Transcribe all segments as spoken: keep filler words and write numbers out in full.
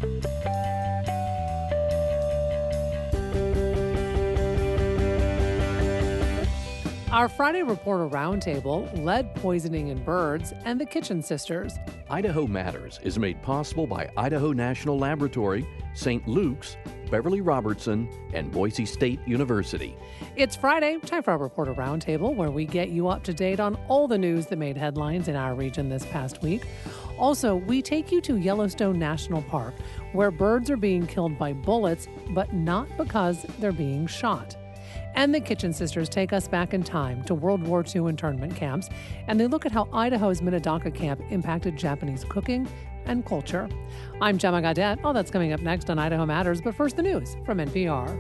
Our Friday Reporter Roundtable, lead poisoning in birds, and the Kitchen Sisters. Idaho Matters is made possible by Idaho National Laboratory, Saint Luke's, Beverly Robertson, and Boise State University. It's Friday, time for our Reporter Roundtable, where we get you up to date on all the news that made headlines in our region this past week. Also, we take you to Yellowstone National Park, where birds are being killed by bullets, but not because they're being shot. And the Kitchen Sisters take us back in time to World War Two internment camps, and they look at how Idaho's Minnetonka camp impacted Japanese cooking and culture. I'm Gemma Gaudette. All that's coming up next on Idaho Matters, but first the news from N P R.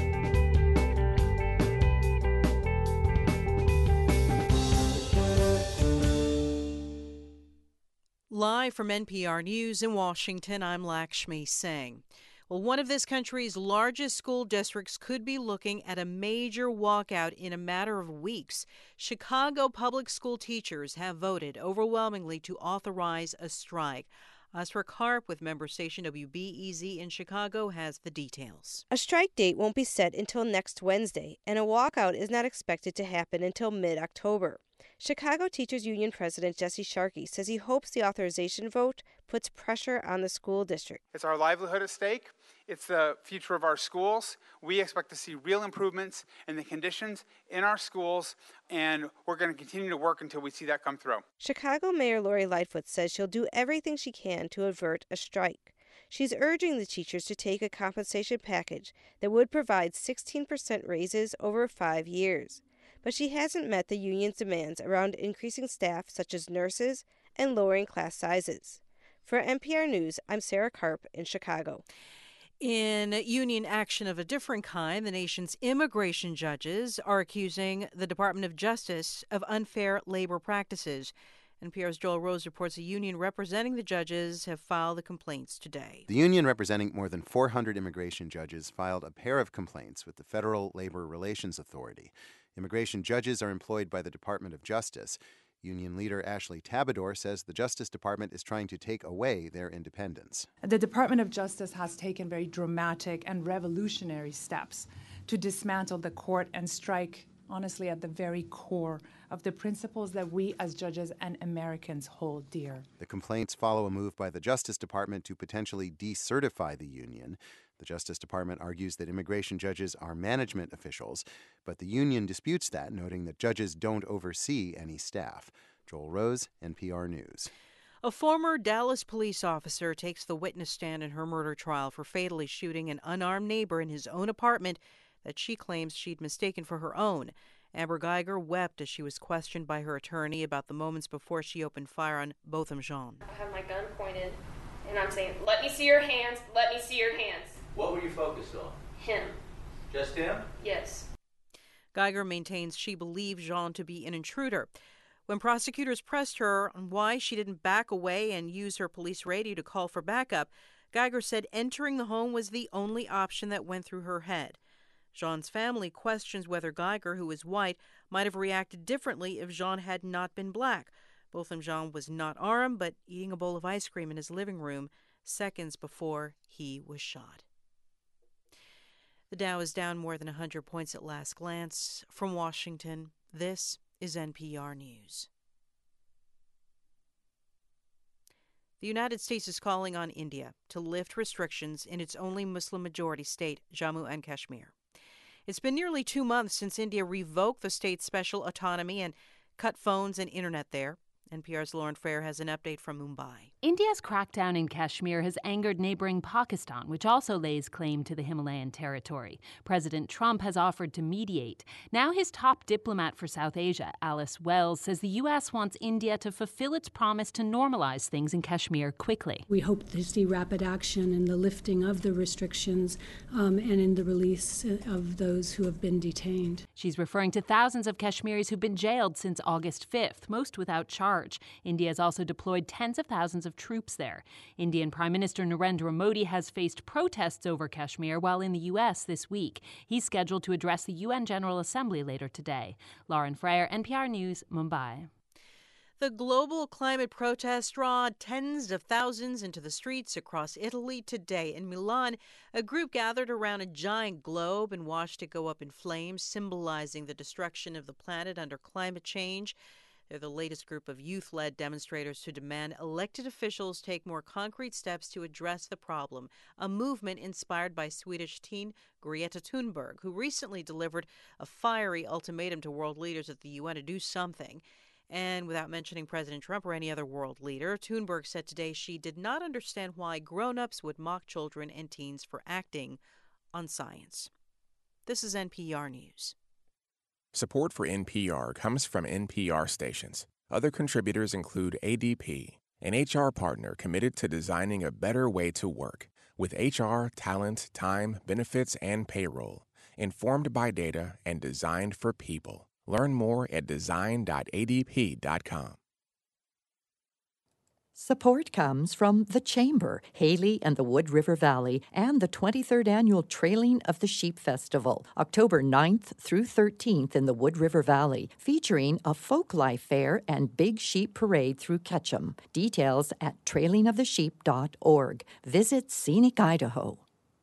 Live from N P R News in Washington, I'm Lakshmi Singh. Well, one of this country's largest school districts could be looking at a major walkout in a matter of weeks. Chicago public school teachers have voted overwhelmingly to authorize a strike. Asra Karp with member station W B E Z in Chicago has the details. A strike date won't be set until next Wednesday, and a walkout is not expected to happen until mid-October. Chicago Teachers Union President Jesse Sharkey says he hopes the authorization vote puts pressure on the school district. It's our livelihood at stake. It's the future of our schools. We expect to see real improvements in the conditions in our schools, and we're going to continue to work until we see that come through. Chicago Mayor Lori Lightfoot says she'll do everything she can to avert a strike. She's urging the teachers to take a compensation package that would provide sixteen percent raises over five years. But she hasn't met the union's demands around increasing staff such as nurses and lowering class sizes. For N P R News, I'm Sarah Karp in Chicago. In union action of a different kind, the nation's immigration judges are accusing the Department of Justice of unfair labor practices. N P R's Joel Rose reports a union representing the judges have filed the complaints today. The union representing more than four hundred immigration judges filed a pair of complaints with the Federal Labor Relations Authority. Immigration judges are employed by the Department of Justice. Union leader Ashley Tabador says the Justice Department is trying to take away their independence. The Department of Justice has taken very dramatic and revolutionary steps to dismantle the court and strike, honestly, at the very core of the principles that we as judges and Americans hold dear. The complaints follow a move by the Justice Department to potentially decertify the union. The Justice Department argues that immigration judges are management officials, but the union disputes that, noting that judges don't oversee any staff. Joel Rose, N P R News. A former Dallas police officer takes the witness stand in her murder trial for fatally shooting an unarmed neighbor in his own apartment that she claims she'd mistaken for her own. Amber Geiger wept as she was questioned by her attorney about the moments before she opened fire on Botham Jean. I have my gun pointed, and I'm saying, let me see your hands, let me see your hands. What were you focused on? Him. Just him? Yes. Geiger maintains she believed Jean to be an intruder. When prosecutors pressed her on why she didn't back away and use her police radio to call for backup, Geiger said entering the home was the only option that went through her head. Jean's family questions whether Geiger, who is white, might have reacted differently if Jean had not been black. Botham Jean was not armed, but eating a bowl of ice cream in his living room seconds before he was shot. The Dow is down more than one hundred points at last glance. From Washington, this is N P R News. The United States is calling on India to lift restrictions in its only Muslim-majority state, Jammu and Kashmir. It's been nearly two months since India revoked the state's special autonomy and cut phones and internet there. N P R's Lauren Frayer has an update from Mumbai. India's crackdown in Kashmir has angered neighboring Pakistan, which also lays claim to the Himalayan territory. President Trump has offered to mediate. Now his top diplomat for South Asia, Alice Wells, says the U S wants India to fulfill its promise to normalize things in Kashmir quickly. We hope to see rapid action in the lifting of the restrictions um, and in the release of those who have been detained. She's referring to thousands of Kashmiris who've been jailed since August fifth, most without charge. India has also deployed tens of thousands of troops there. Indian Prime Minister Narendra Modi has faced protests over Kashmir while in the U S this week. He's scheduled to address the U N General Assembly later today. Lauren Frayer, N P R News, Mumbai. The global climate protests draw tens of thousands into the streets across Italy today. In Milan, a group gathered around a giant globe and watched it go up in flames, symbolizing the destruction of the planet under climate change. They're the latest group of youth-led demonstrators who demand elected officials take more concrete steps to address the problem, a movement inspired by Swedish teen Greta Thunberg, who recently delivered a fiery ultimatum to world leaders at the U N to do something. And without mentioning President Trump or any other world leader, Thunberg said today she did not understand why grown-ups would mock children and teens for acting on science. This is N P R News. Support for N P R comes from N P R stations. Other contributors include A D P, an H R partner committed to designing a better way to work, with H R, talent, time, benefits, and payroll, informed by data and designed for people. Learn more at design dot a d p dot com. Support comes from The Chamber, Haley and the Wood River Valley, and the twenty-third Annual Trailing of the Sheep Festival, October ninth through thirteenth in the Wood River Valley, featuring a folklife fair and big sheep parade through Ketchum. Details at trailing of the sheep dot org. Visit Scenic Idaho.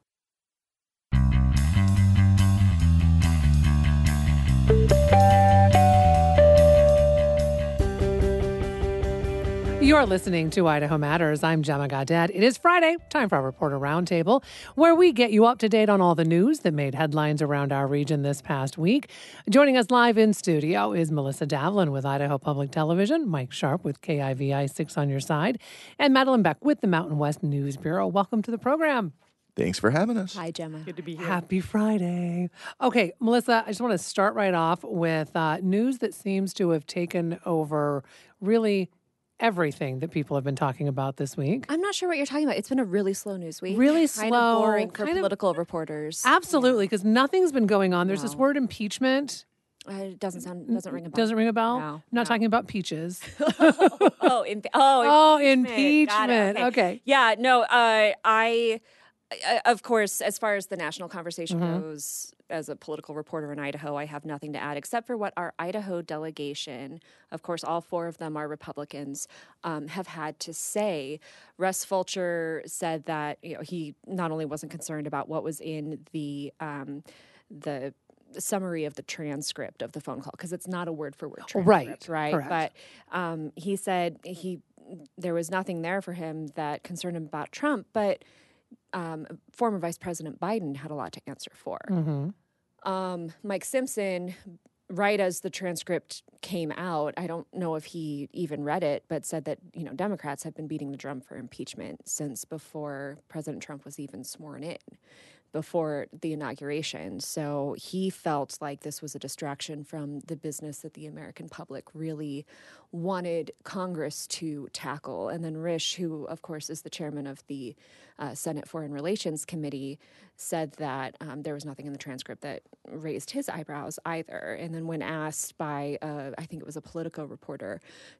You're listening to Idaho Matters. I'm Gemma Gaudette. It is Friday, time for our Reporter Roundtable, where we get you up to date on all the news that made headlines around our region this past week. Joining us live in studio is Melissa Davlin with Idaho Public Television, Mike Sharp with K I V I six on your side, and Madeline Beck with the Mountain West News Bureau. Welcome to the program. Thanks for having us. Hi, Gemma. Good to be here. Happy Friday. Okay, Melissa, I just want to start right off with uh, news that seems to have taken over really everything that people have been talking about this week. I'm not sure what you're talking about. It's been a really slow news week. Really slow. Kind of boring for kind political of, reporters. Absolutely, because yeah. nothing's been going on. There's no. this word impeachment. Uh, it doesn't sound, doesn't ring a bell. Doesn't ring a bell? No. I'm not no. talking about peaches. oh, oh, imp- oh, oh, impeachment. impeachment. Okay. okay. Yeah, no, uh, I, uh, of course, as far as the national conversation mm-hmm. goes, as a political reporter in Idaho, I have nothing to add except for what our Idaho delegation, of course, all four of them are Republicans, um, have had to say. Russ Fulcher said that you know, he not only wasn't concerned about what was in the um, the summary of the transcript of the phone call, because it's not a word-for-word transcript, right? Right. Correct. But um, he said he there was nothing there for him that concerned him about Trump, but um, former Vice President Biden had a lot to answer for. Mm-hmm. Um, Mike Simpson, right as the transcript came out, I don't know if he even read it, but said that, you know, Democrats have been beating the drum for impeachment since before President Trump was even sworn in, before the inauguration. So he felt like this was a distraction from the business that the American public really wanted Congress to tackle. And then Risch, who, of course, is the chairman of the uh, Senate Foreign Relations Committee, said that um, there was nothing in the transcript that raised his eyebrows either. And then when asked by, uh, I think it was a Politico reporter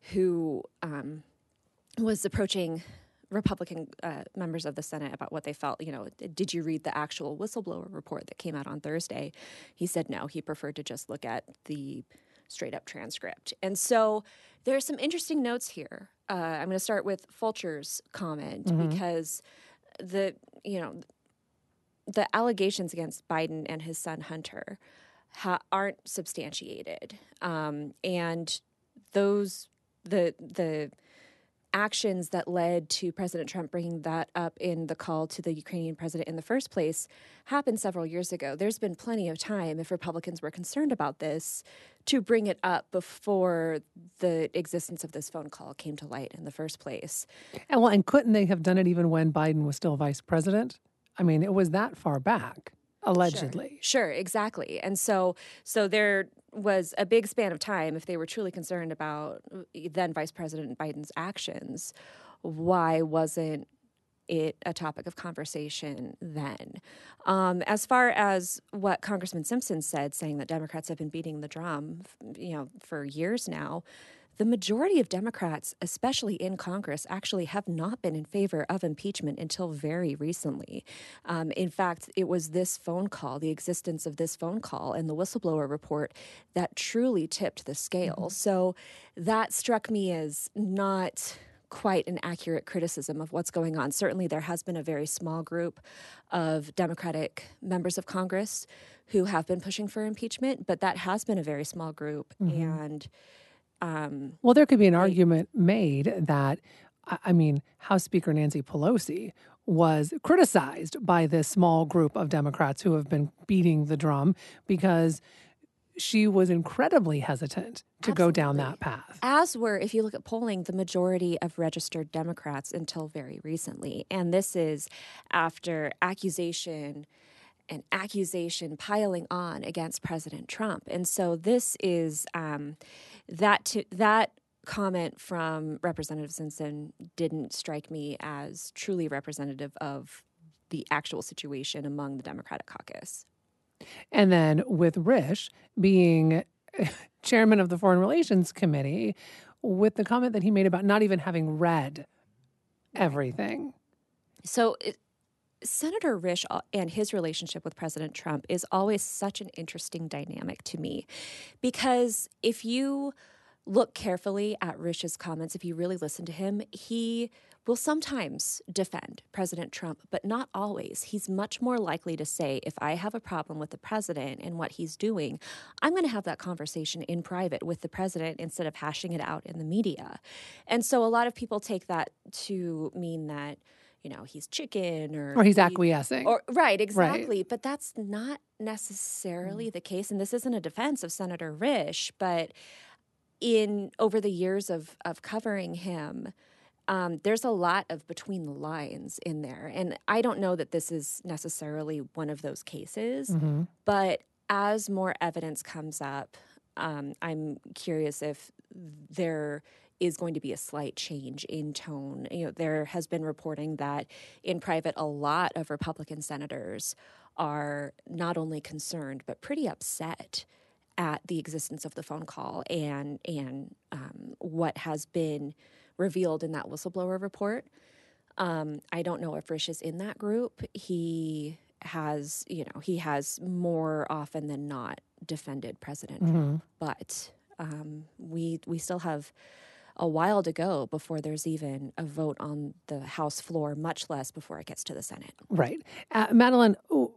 who um, was approaching Republican uh, members of the Senate about what they felt, you know, did you read the actual whistleblower report that came out on Thursday? He said no, he preferred to just look at the straight up transcript. And so there are some interesting notes here. Uh, I'm going to start with Fulcher's comment mm-hmm. because the, you know, the allegations against Biden and his son Hunter ha- aren't substantiated. Um, and those, the, the, actions that led to President Trump bringing that up in the call to the Ukrainian president in the first place happened several years ago. There's been plenty of time, if Republicans were concerned about this, to bring it up before the existence of this phone call came to light in the first place. And well, and couldn't they have done it even when Biden was still vice president? I mean, it was that far back, allegedly. Sure, sure, exactly. And so, so there was a big span of time. If they were truly concerned about then Vice President Biden's actions, why wasn't it a topic of conversation then? Um, as far as what Congressman Simpson said, saying that Democrats have been beating the drum, you know, for years now, the majority of Democrats, especially in Congress, actually have not been in favor of impeachment until very recently. Um, in fact, it was this phone call, the existence of this phone call and the whistleblower report that truly tipped the scale. Mm-hmm. So that struck me as not quite an accurate criticism of what's going on. Certainly there has been a very small group of Democratic members of Congress who have been pushing for impeachment, but that has been a very small group. Mm-hmm. And Um, well, there could be an argument made that, I mean, House Speaker Nancy Pelosi was criticized by this small group of Democrats who have been beating the drum because she was incredibly hesitant to Absolutely. go down that path. As were, if you look at polling, the majority of registered Democrats until very recently. And this is after accusation and accusation piling on against President Trump. And so this is um, that to, that comment from Representative Simpson didn't strike me as truly representative of the actual situation among the Democratic caucus. And then with Risch being chairman of the Foreign Relations Committee, with the comment that he made about not even having read everything. So it, Senator Risch and his relationship with President Trump is always such an interesting dynamic to me, because if you look carefully at Risch's comments, if you really listen to him, he will sometimes defend President Trump, but not always. He's much more likely to say, if I have a problem with the president and what he's doing, I'm going to have that conversation in private with the president instead of hashing it out in the media. And so a lot of people take that to mean that, you know, he's chicken or... Or he's he, acquiescing. Or, right, exactly. Right. But that's not necessarily mm. the case. And this isn't a defense of Senator Risch, but in over the years of, of covering him, um, there's a lot of between the lines in there. And I don't know that this is necessarily one of those cases, mm-hmm. but as more evidence comes up, um, I'm curious if there is going to be a slight change in tone. You know, there has been reporting that in private, a lot of Republican senators are not only concerned, but pretty upset at the existence of the phone call and and um, what has been revealed in that whistleblower report. Um, I don't know if Risch is in that group. He has, you know, he has more often than not defended President mm-hmm. Trump, but um, we we still have a while to go before there's even a vote on the House floor, much less before it gets to the Senate. Right. Uh, Madeline,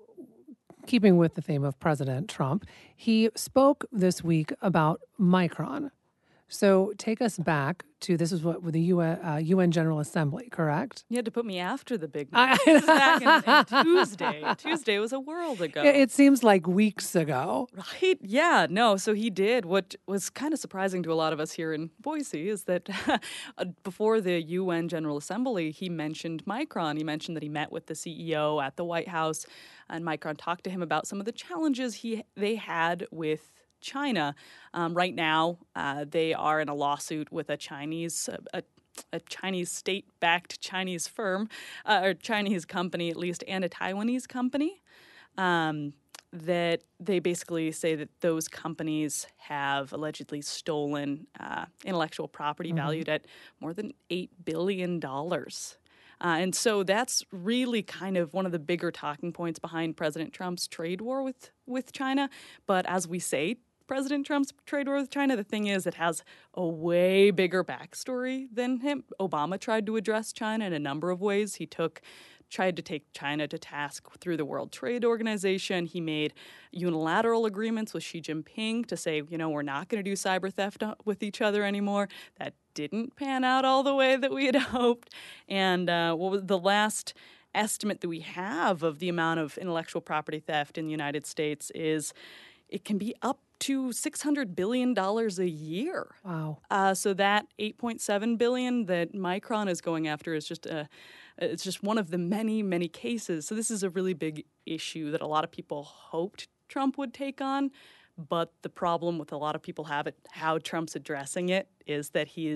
keeping with the theme of President Trump, he spoke this week about Micron. So take us back to, this is what, with the U N, uh, U N General Assembly, correct? You had to put me after the big news. This is back in, in Tuesday. Tuesday was a world ago. It seems like weeks ago. Right? Yeah, no. So he did. What was kind of surprising to a lot of us here in Boise is that before the U N General Assembly, he mentioned Micron. He mentioned that he met with the C E O at the White House, and Micron talked to him about some of the challenges he they had with China. Um, right now, uh, they are in a lawsuit with a Chinese, a, a Chinese state-backed Chinese firm, uh, or Chinese company at least, and a Taiwanese company. Um, that they basically say that those companies have allegedly stolen uh, intellectual property mm-hmm. valued at more than eight billion dollars. Uh, and so that's really kind of one of the bigger talking points behind President Trump's trade war with, with China. But as we say, President Trump's trade war with China, the thing is it has a way bigger backstory than him. Obama tried to address China in a number of ways. He took tried to take China to task through the World Trade Organization. He made unilateral agreements with Xi Jinping to say, you know, we're not going to do cyber theft with each other anymore. That didn't pan out all the way that we had hoped. And uh, what was the last estimate that we have of the amount of intellectual property theft in the United States is it can be up to six hundred billion dollars a year. Wow. Uh, so that eight point seven billion dollars that Micron is going after is just a, it's just one of the many, many cases. So this is a really big issue that a lot of people hoped Trump would take on. But the problem with a lot of people have it, how Trump's addressing it, is that he is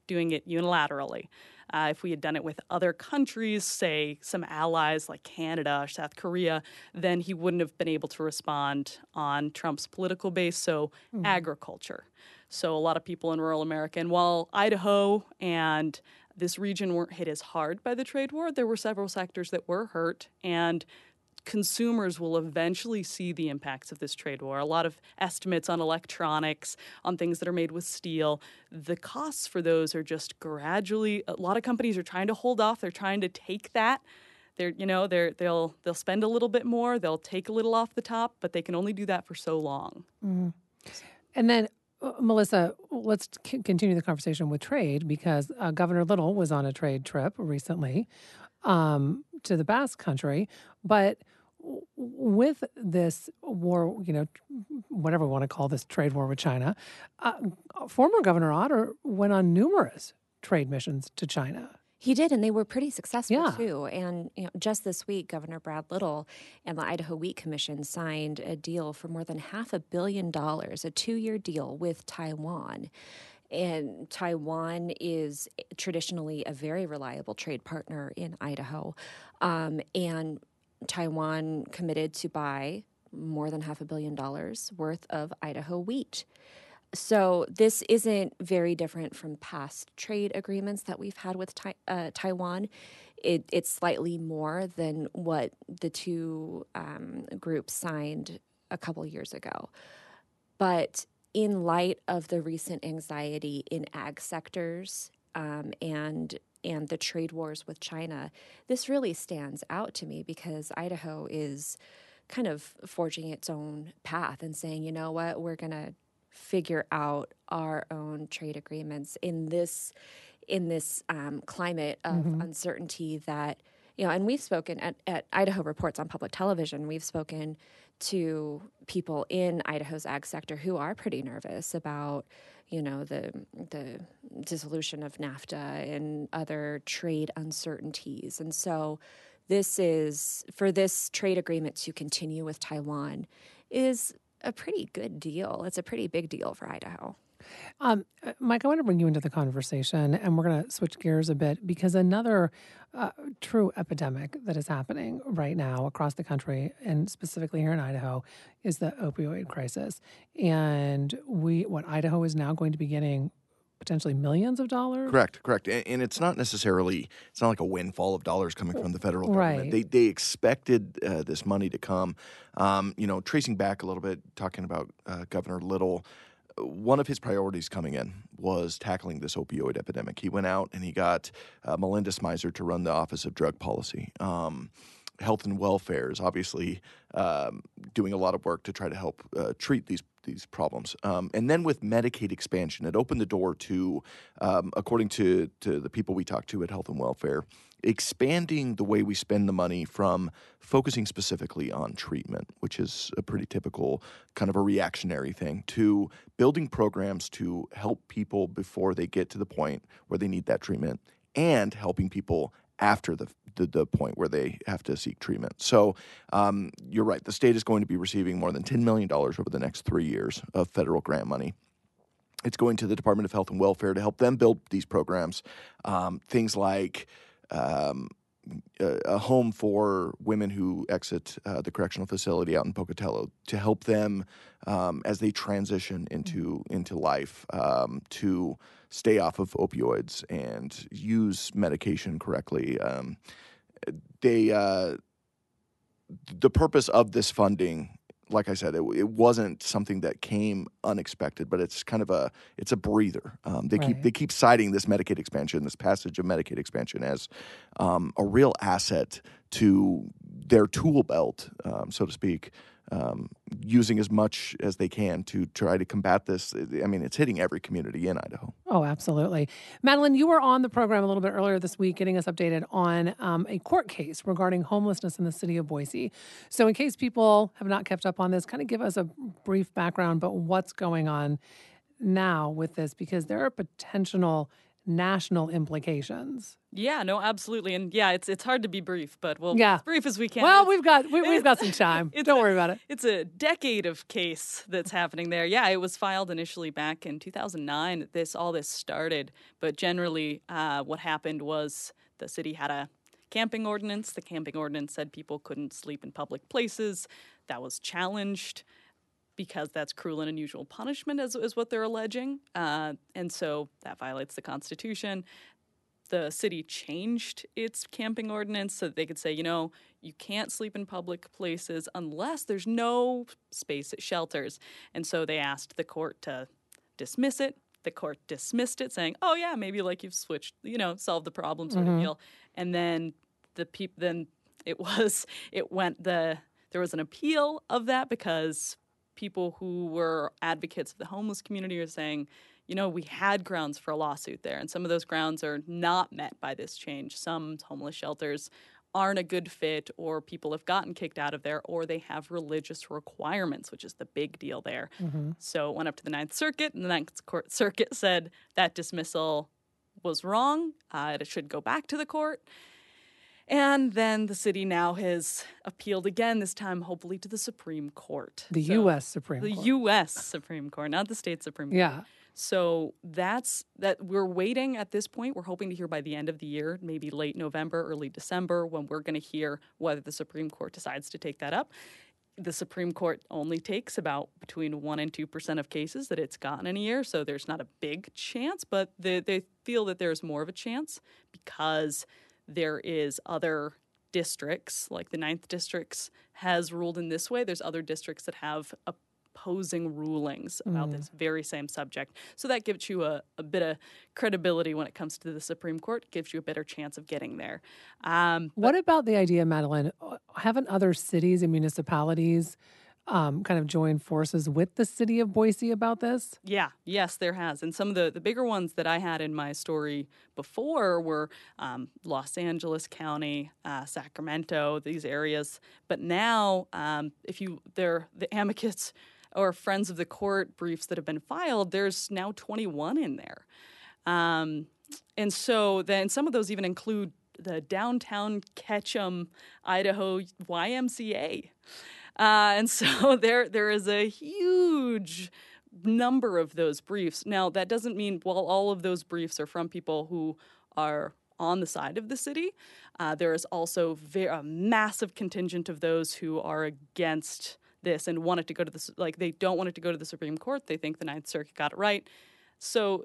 doing it unilaterally. Uh, if we had done it with other countries, say some allies like Canada or South Korea, then he wouldn't have been able to respond on Trump's political base, so mm. agriculture. So a lot of people in rural America, and while Idaho and this region weren't hit as hard by the trade war, there were several sectors that were hurt, and consumers will eventually see the impacts of this trade war. A lot of estimates on electronics, on things that are made with steel. The costs for those are just gradually, a lot of companies are trying to hold off. They're trying to take that. They're, you know, they're, they'll they'll spend a little bit more. They'll take a little off the top, but they can only do that for so long. Mm-hmm. And then, uh, Melissa, let's c- continue the conversation with trade, because uh, Governor Little was on a trade trip recently um, to the Basque Country, but with this war, you know, whatever we want to call this trade war with China, uh, former Governor Otter went on numerous trade missions to China. He did, and they were pretty successful, yeah. too. And you know, just this week, Governor Brad Little and the Idaho Wheat Commission signed a deal for more than half a billion dollars, a two-year deal with Taiwan. And Taiwan is traditionally a very reliable trade partner in Idaho. Um, and Taiwan committed to buy more than half a billion dollars worth of Idaho wheat. So this isn't very different from past trade agreements that we've had with tai- uh, Taiwan. It, it's slightly more than what the two um, groups signed a couple years ago. But in light of the recent anxiety in ag sectors um, and and the trade wars with China, this really stands out to me, because Idaho is kind of forging its own path and saying, you know what, we're going to figure out our own trade agreements in this in this um, climate of mm-hmm. uncertainty that, you know, and we've spoken at, at Idaho Reports on public television, we've spoken to people in Idaho's ag sector who are pretty nervous about, you know, the the dissolution of NAFTA and other trade uncertainties. And so this is, for this trade agreement to continue with Taiwan is a pretty good deal. It's a pretty big deal for Idaho. Um, Mike, I want to bring you into the conversation, and we're going to switch gears a bit, because another uh, true epidemic that is happening right now across the country, and specifically here in Idaho, is the opioid crisis. And we, what Idaho is now going to be getting potentially millions of dollars? Correct, correct. And, and it's not necessarily, it's not like a windfall of dollars coming from the federal government. Right. They they expected uh, this money to come. Um, you know, tracing back a little bit, talking about uh, Governor Little, one of his priorities coming in was tackling this opioid epidemic. He went out and he got uh, Melinda Smizer to run the Office of Drug Policy. Um, Health and Welfare is obviously um, doing a lot of work to try to help uh, treat these these problems. Um, and then with Medicaid expansion, it opened the door to, um, according to, to the people we talked to at Health and Welfare, expanding the way we spend the money from focusing specifically on treatment, which is a pretty typical kind of a reactionary thing, to building programs to help people before they get to the point where they need that treatment, and helping people after the, the the point where they have to seek treatment. So um, you're right. The state is going to be receiving more than ten million dollars over the next three years of federal grant money. It's going to the Department of Health and Welfare to help them build these programs. Um, things like um, a, a home for women who exit uh, the correctional facility out in Pocatello, to help them um, as they transition into into life, um, to stay off of opioids and use medication correctly. Um, they uh, the purpose of this funding, like I said, it, it wasn't something that came unexpected, but it's kind of a it's a breather. Um, they right. keep they keep citing this Medicaid expansion, this passage of Medicaid expansion, as um, a real asset to their tool belt, um, so to speak, um, using as much as they can to try to combat this. I mean, it's hitting every community in Idaho. Oh, absolutely. Madeline, you were on the program a little bit earlier this week getting us updated on um, a court case regarding homelessness in the city of Boise. So in case people have not kept up on this, kind of give us a brief background about what's going on now with this, because there are potential national implications. Yeah, no, absolutely. And yeah, it's it's hard to be brief, but we'll Yeah. as brief as we can. Well, It's- we've got we, we've got some time. it's Don't a- worry about it. It's a decade of case that's happening there. Yeah, it was filed initially back in two thousand nine. This all this started, but generally, uh, what happened was the city had a camping ordinance. The camping ordinance said people couldn't sleep in public places. That was challenged because that's cruel and unusual punishment, is, is what they're alleging. Uh, and so that violates the Constitution. The city changed its camping ordinance so that they could say, you know, you can't sleep in public places unless there's no space at shelters. And so they asked the court to dismiss it. The court dismissed it, saying, oh, yeah, maybe like you've switched, you know, solved the problem sort Mhm. of deal. And then the peop- then it was, it went, the there was an appeal of that because people who were advocates of the homeless community are saying, you know, we had grounds for a lawsuit there, and some of those grounds are not met by this change. Some homeless shelters aren't a good fit, or people have gotten kicked out of there, or they have religious requirements, which is the big deal there. Mhm. So it went up to the Ninth Circuit, and the Ninth Court Circuit said that dismissal was wrong. Uh, it should go back to the court. And then the city now has appealed again, this time hopefully to the Supreme Court. The So- U S Supreme the Court. U S Supreme Court, not the state Supreme Court. Yeah. So that's that we're waiting at this point. We're hoping to hear by the end of the year, maybe late November, early December, when we're going to hear whether the Supreme Court decides to take that up. The Supreme Court only takes about between one and two percent of cases that it's gotten in a year, so there's not a big chance, but they, they feel that there's more of a chance because there is other districts, like the ninth Districts has ruled in this way. There's other districts that have opposing rulings about Mm. this very same subject. So that gives you a, a bit of credibility when it comes to the Supreme Court, gives you a better chance of getting there. Um, What about the idea, Madeline? uh, Haven't other cities and municipalities um, kind of joined forces with the city of Boise about this? Yeah, yes, there has. And some of the, the bigger ones that I had in my story before were um, Los Angeles County, uh, Sacramento, these areas. But now, um, if you, they're the amicus or friends of the court briefs that have been filed, there's now twenty-one in there. Um, and so then some of those even include the downtown Ketchum, Idaho Y M C A. Uh, and so there there is a huge number of those briefs. Now, that doesn't mean, well, all of those briefs are from people who are on the side of the city. Uh, there is also ve- a massive contingent of those who are against this and want it to go to the, like, they don't want it to go to the Supreme Court. They think the Ninth Circuit got it right. So,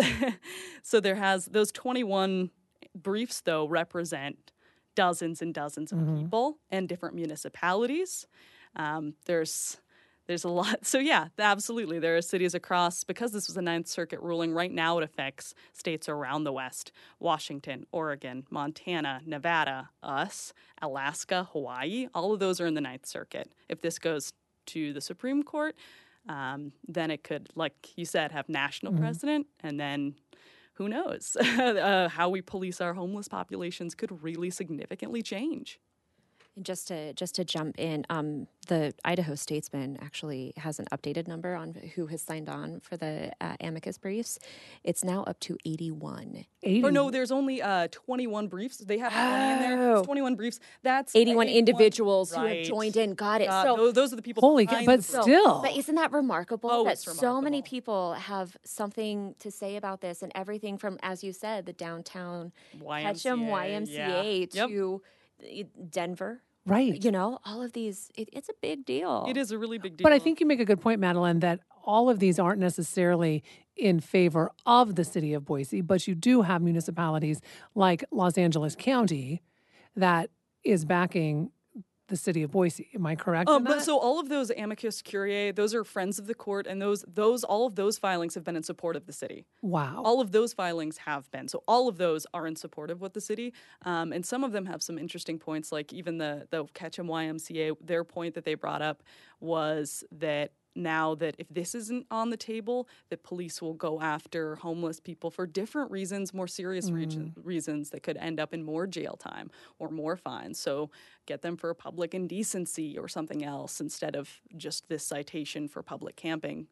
so there has, those twenty-one briefs, though, represent dozens and dozens of Mhm. people and different municipalities. Um, there's there's a lot. So yeah, absolutely. There are cities across, because this was a Ninth Circuit ruling, right now it affects states around the West: Washington, Oregon, Montana, Nevada, us, Alaska, Hawaii. All of those are in the Ninth Circuit. If this goes to the Supreme Court, um, then it could, like you said, have national Mhm. precedent, and then who knows? uh, how we police our homeless populations could really significantly change. And just to just to jump in, um, the Idaho Statesman actually has an updated number on who has signed on for the uh, amicus briefs. It's now up to eighty-one. Or no, there's only uh, twenty-one briefs. They have twenty in there. It's twenty-one briefs. That's eighty-one eighty-one individuals who right. have joined in. Got it. Uh, so those, those are the people. Holy cow, behind but the So- still. But isn't that remarkable Oh, that it's so many people have something to say about this, and everything from, as you said, the downtown Ketchum Y M C A yeah. Yep. to uh, Denver. Right. You know, all of these, it, it's a big deal. It is a really big deal. But I think you make a good point, Madeline, that all of these aren't necessarily in favor of the city of Boise, but you do have municipalities like Los Angeles County that is backing the city of Boise. Am I correct? Um, in but that? so all of those amicus curiae, those are friends of the court, and those those all of those filings have been in support of the city. Wow. All of those filings have been. So all of those are in support of what the city. Um, and some of them have some interesting points, like even the the Ketchum Y M C A. Their point that they brought up was that now that if this isn't on the table, that police will go after homeless people for different reasons, more serious region, reasons that could end up in more jail time or more fines. So get them for public indecency or something else instead of just this citation for public camping.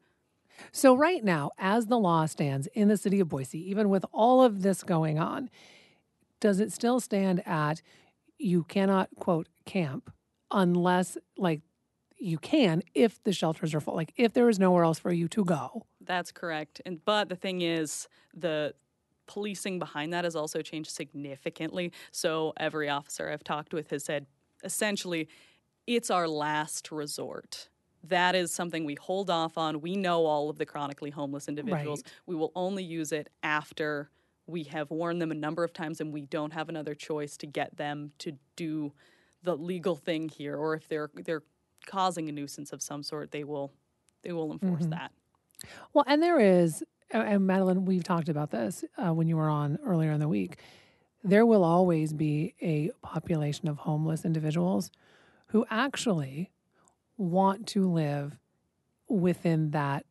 So right now, as the law stands in the city of Boise, even with all of this going on, does it still stand at you cannot, quote, camp unless, like, you can if the shelters are full, like if there is nowhere else for you to go? That's correct. And but the thing is, the policing behind that has also changed significantly. So every officer I've talked with has said, essentially, it's our last resort. That is something we hold off on. We know all of the chronically homeless individuals. Right. We will only use it after we have warned them a number of times and we don't have another choice to get them to do the legal thing here. Or if they're they're causing a nuisance of some sort, they will they will enforce Mhm. that. Well, and there is, and Madeline, we've talked about this uh, when you were on earlier in the week. There will always be a population of homeless individuals who actually want to live within that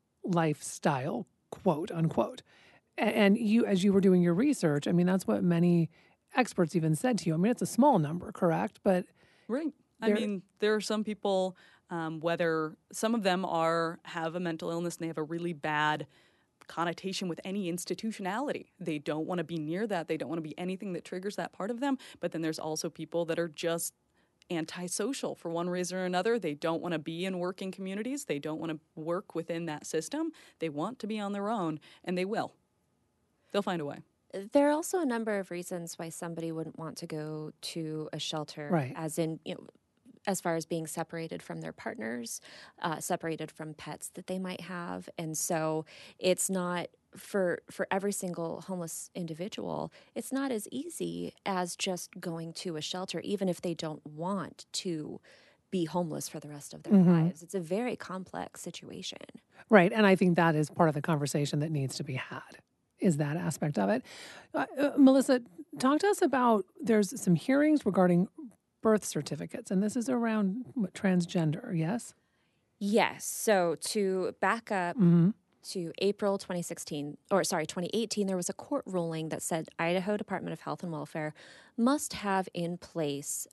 lifestyle, quote unquote. A- And you, as you were doing your research, I mean, that's what many experts even said to you. I mean, it's a small number, correct? But Right. I there- mean, there are some people, um, whether some of them are have a mental illness and they have a really bad connotation with any institutionality. They don't want to be near that. They don't want to be anything that triggers that part of them. But then there's also people that are just antisocial for one reason or another. They don't want to be in working communities. They don't want to work within that system. They want to be on their own, and they will. They'll find a way. There are also a number of reasons why somebody wouldn't want to go to a shelter, Right. as in, you know, as far as being separated from their partners, uh, separated from pets that they might have. And so it's not, for for every single homeless individual, it's not as easy as just going to a shelter, even if they don't want to be homeless for the rest of their Mhm. lives. It's a very complex situation. Right. And I think that is part of the conversation that needs to be had, is that aspect of it. Uh, uh, Melissa, talk to us about, there's some hearings regarding birth certificates, and this is around what, transgender, yes? Yes. So to back up Mhm. to April twenty sixteen, or sorry, twenty eighteen, there was a court ruling that said Idaho Department of Health and Welfare must have in place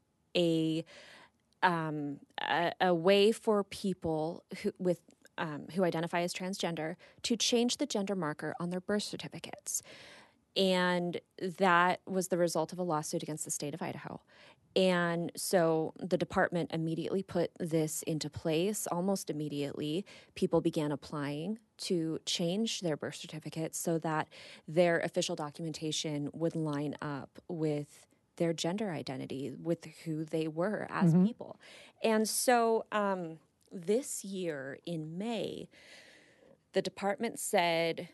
a um, a, a way for people who with um, who identify as transgender to change the gender marker on their birth certificates. And that was the result of a lawsuit against the state of Idaho. And so the department immediately put this into place. Almost immediately, people began applying to change their birth certificates so that their official documentation would line up with their gender identity, with who they were as Mhm. people. And so um, this year in May, the department said,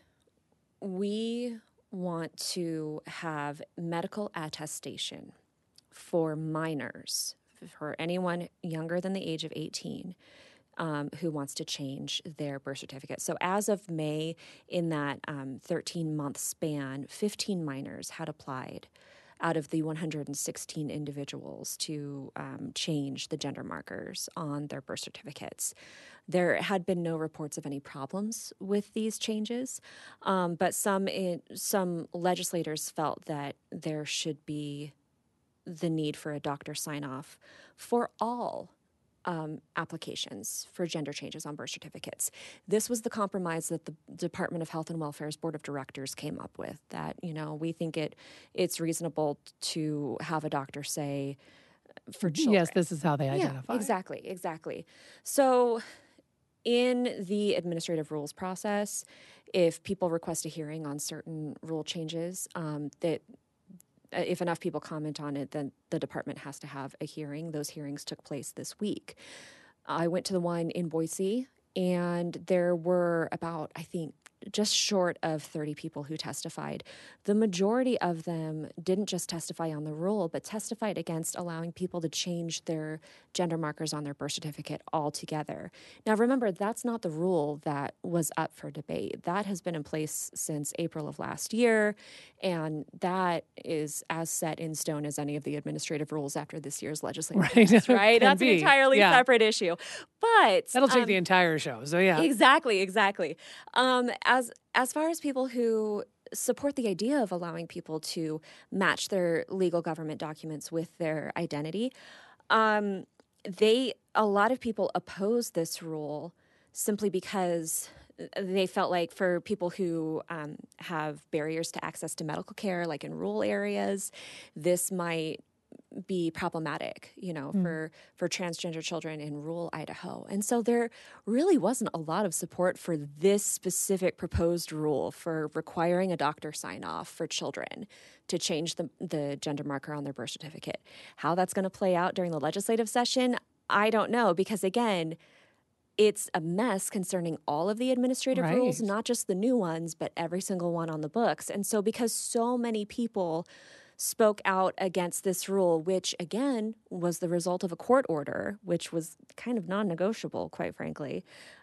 we want to have medical attestation for minors, for anyone younger than the age of eighteen um, who wants to change their birth certificate. So as of May, in that um, thirteen-month span, fifteen minors had applied out of the one hundred sixteen individuals to um, change the gender markers on their birth certificates. There had been no reports of any problems with these changes, um, but some in, some legislators felt that there should be the need for a doctor sign-off for all um, applications for gender changes on birth certificates. This was the compromise that the Department of Health and Welfare's Board of Directors came up with, that, you know, we think it it's reasonable to have a doctor say for children. Yes, this is how they Yeah, identify. exactly, exactly. So in the administrative rules process, if people request a hearing on certain rule changes, um, that if enough people comment on it, then the department has to have a hearing. Those hearings took place this week. I went to the one in Boise, and there were about, I think, just short of thirty people who testified. The majority of them didn't just testify on the rule, but testified against allowing people to change their gender markers on their birth certificate altogether. Now, remember, that's not the rule that was up for debate. That has been in place since April of last year, and that is as set in stone as any of the administrative rules after this year's legislative Right. test, right? Can That's be. an entirely Yeah. separate issue. But That'll take um, the entire show. So yeah. Exactly, exactly. Um, as as far as people who support the idea of allowing people to match their legal government documents with their identity, um, they a lot of people oppose this rule simply because they felt like for people who um, have barriers to access to medical care, like in rural areas, this might be problematic, you know, mm. for, for transgender children in rural Idaho. And so there really wasn't a lot of support for this specific proposed rule for requiring a doctor sign off for children to change the, the gender marker on their birth certificate. How that's going to play out during the legislative session, I don't know, because again, it's a mess concerning all of the administrative right. rules, not just the new ones, but every single one on the books. And so because so many people spoke out against this rule, which again was the result of a court order, which was kind of non-negotiable, quite frankly,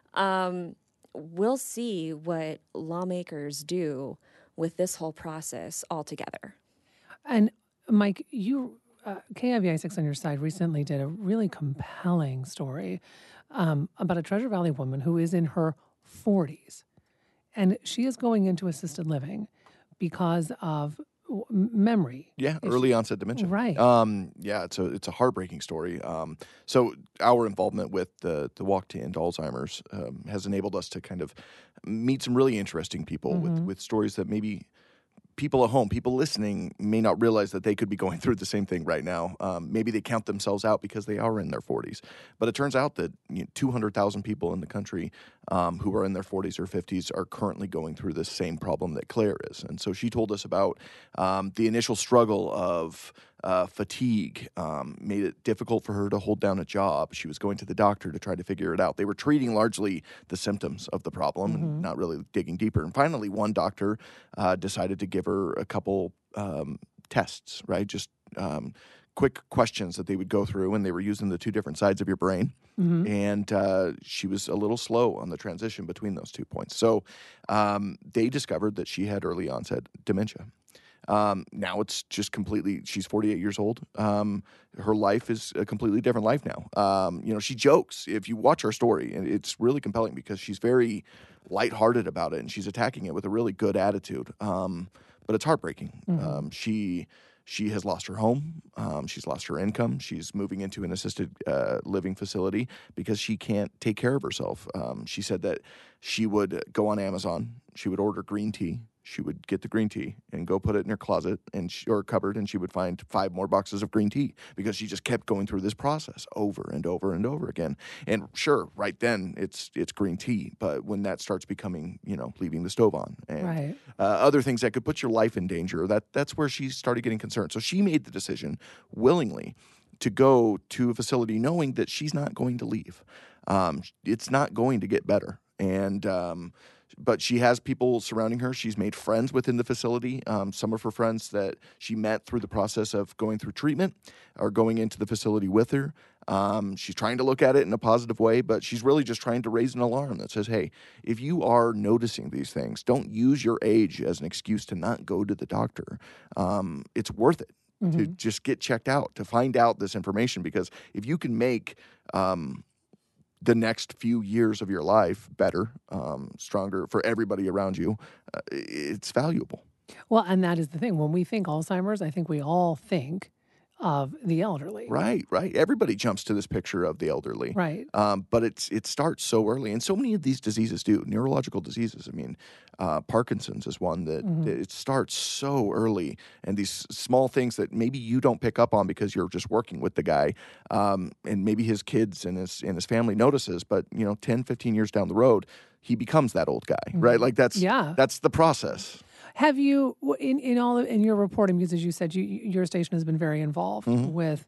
um, we'll see what lawmakers do with this whole process altogether. And Mike, you, uh, K I V I six on your side recently did a really compelling story Um, about a Treasure Valley woman who is in her forties, and she is going into assisted living because of w- memory. Yeah, issues. early onset dementia. Right. Um, yeah, it's a it's a heartbreaking story. Um, so our involvement with the the Walk to End Alzheimer's um, has enabled us to kind of meet some really interesting people Mm-hmm. with with stories that maybe people at home, people listening, may not realize that they could be going through the same thing right now. Um, maybe they count themselves out because they are in their forties. But it turns out that you know, two hundred thousand people in the country um, who are in their forties or fifties are currently going through this same problem that Claire is. And so she told us about um, the initial struggle of uh, fatigue, um, made it difficult for her to hold down a job. She was going to the doctor to try to figure it out. They were treating largely the symptoms of the problem mm-hmm. and not really digging deeper. And finally, one doctor uh, decided to give her a couple um, tests, right? Just um, quick questions that they would go through, and they were using the two different sides of your brain. Mm-hmm. And uh, she was a little slow on the transition between those two points. So um, they discovered that she had early onset dementia. Um, now it's just completely, she's forty-eight years old. Um, her life is a completely different life now. Um, you know, she jokes. If you watch her story, and it's really compelling because she's very lighthearted about it, and she's attacking it with a really good attitude. Um, but it's heartbreaking. Mm-hmm. Um, she she has lost her home. Um, she's lost her income. She's moving into an assisted uh, living facility because she can't take care of herself. Um, she said that she would go on Amazon. She would order green tea. She would get the green tea and go put it in her closet and she, or cupboard, and she would find five more boxes of green tea because she just kept going through this process over and over and over again. And sure, right then it's it's green tea, but when that starts becoming, you know, leaving the stove on and right. uh, other things that could put your life in danger, that that's where she started getting concerned. So she made the decision willingly to go to a facility knowing that she's not going to leave. Um, it's not going to get better. And um But she has people surrounding her. She's made friends within the facility. Um, some of her friends that she met through the process of going through treatment are going into the facility with her. Um, she's trying to look at it in a positive way, but she's really just trying to raise an alarm that says, hey, if you are noticing these things, don't use your age as an excuse to not go to the doctor. Um, it's worth it mm-hmm. to just get checked out, to find out this information, because if you can make um, the next few years of your life better, um, stronger for everybody around you, uh, it's valuable. Well, and that is the thing. When we think Alzheimer's, I think we all think of the elderly. Right, right. Everybody jumps to this picture of the elderly. Right. Um, but it's it starts so early. And so many of these diseases do. Neurological diseases. I mean, uh, Parkinson's is one that, mm-hmm. that it starts so early. And these small things that maybe you don't pick up on because you're just working with the guy. Um, and maybe his kids and his, and his family notices. But, you know, ten, fifteen years down the road, he becomes that old guy, mm-hmm. right? Like that's yeah. that's the process. Have you, in, in all of, in your reporting, because as you said, you, your station has been very involved mm-hmm. with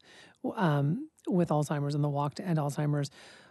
um, with Alzheimer's and the Walk to End Alzheimer's.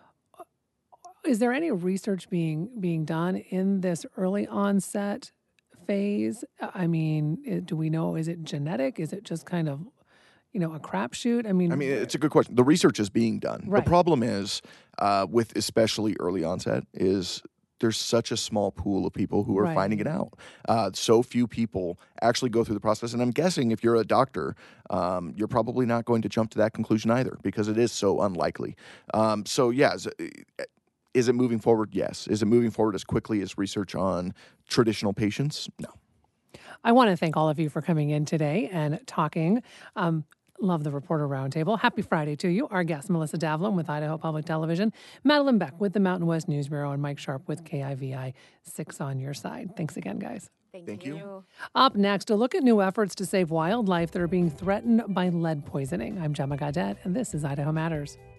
Is there any research being being done in this early onset phase? I mean, it, do we know, is it genetic? Is it just kind of, you know, a crapshoot? I mean, I mean, it's a good question. The research is being done. Right. The problem is, uh, with especially early onset, is there's such a small pool of people who are right. finding it out. Uh, so few people actually go through the process. And I'm guessing if you're a doctor, um, you're probably not going to jump to that conclusion either because it is so unlikely. Um, so, yeah, is, is it moving forward? Yes. Is it moving forward as quickly as research on traditional patients? No. I want to thank all of you for coming in today and talking. Um, Love the Reporter Roundtable. Happy Friday to you. Our guests, Melissa Davlin with Idaho Public Television, Madeline Beck with the Mountain West News Bureau, and Mike Sharp with K I V I six on your side. Thanks again, guys. Thank, Thank you. you. Up next, a look at new efforts to save wildlife that are being threatened by lead poisoning. I'm Gemma Gadet, and this is Idaho Matters.